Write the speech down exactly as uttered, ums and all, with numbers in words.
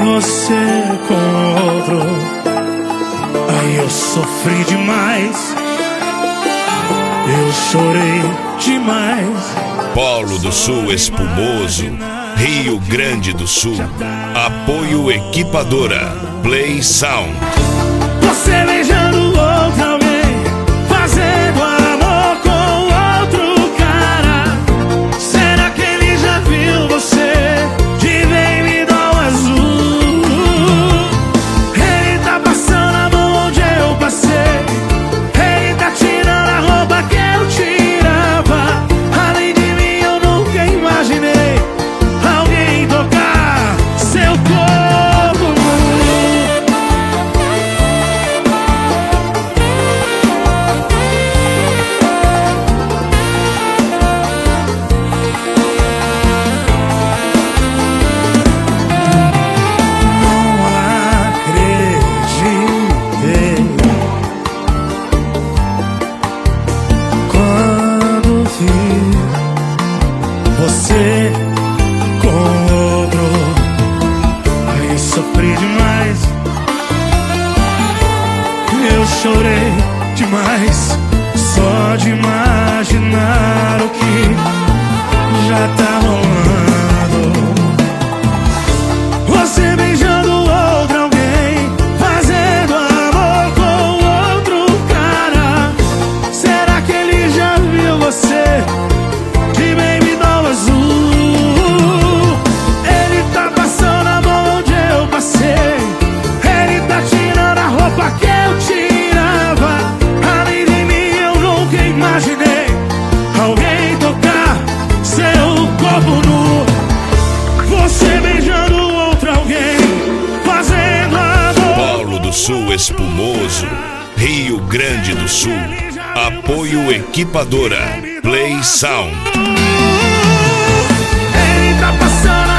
você com outro. Aí eu sofri demais, eu chorei demais. Polo do Sul Espumoso, Rio Grande do Sul. Apoio Equipadora Play Sound. Você beijando outro alguém, fazendo amor com outro cara. Será que ele já viu você de baby doll azul? Ele tá passando a mão onde eu passei, ele tá tirando a roupa que eu tirava. Além de mim eu nunca imaginei alguém tocar seu corpo nu. Você com outro, aí sofri demais, eu chorei demais, só de imaginar o que já tá rolando. Você beijando outro alguém, fazendo amor com outro cara. Será que ele já viu você de baby doll azul? Ele tá passando a mão onde eu passei, ele tá tirando a roupa que eu tirava. Além de mim eu nunca imaginei alguém tocar seu corpo nu. Você beijando outro alguém, fazendo amor. Polo do Sul Espumoso, Rio Grande do Sul. Apoio Equipadora Play Sound. Ele tá passando